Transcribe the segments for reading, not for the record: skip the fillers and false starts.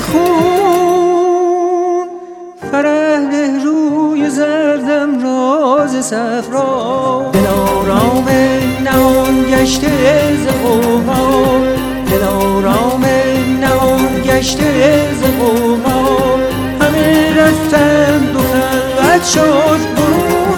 خون، فرح روی زردم راز صفرا. دلارام نهان گشته ز غوغا، دلارام نهان گشته ز غوغا. همه رفتند و خلوت شد برون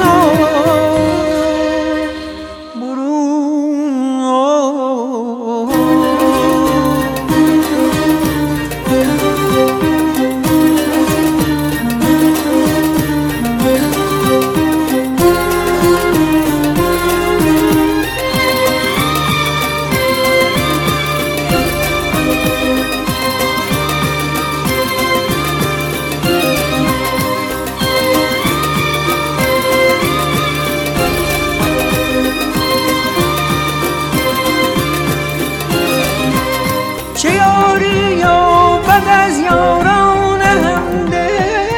چه یاری یابد از یاران همدل،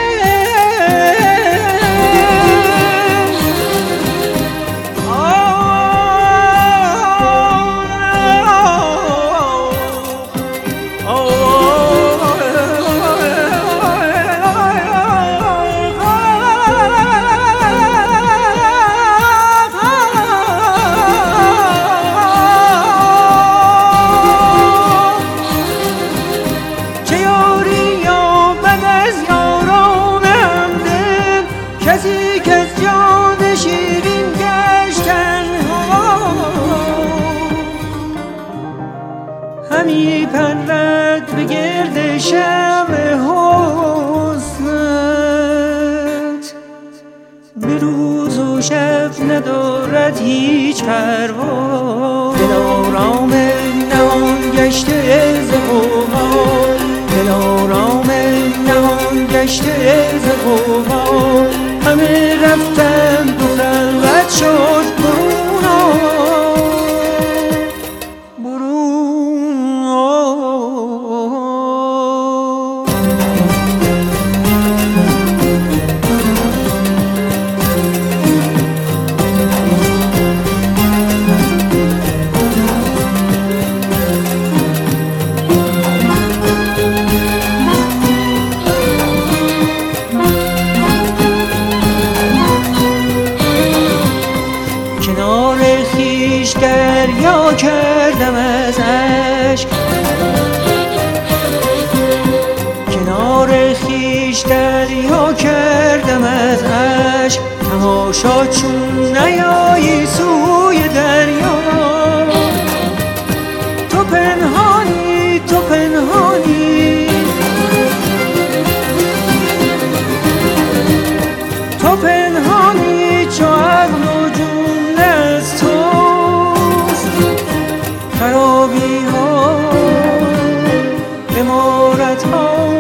کسی که از جان شیرین گشتن همی پرد به گرد شمع حسنت، به روز و شب ندارد هیچ پروا. دلارام نهان گشته ز غوغا، دلارام نهان گشته ز غوغا. همه رفتند و خلوت شد برون کنار خویش دریا کردم از اشک، کنار خویش دریا کردم از اشک. تماشا چون نیایی سوی دریا، تو پنهانی تو پنهانی، تو پنهانی چو عقل و جون از توست. خرابی ها امارت ها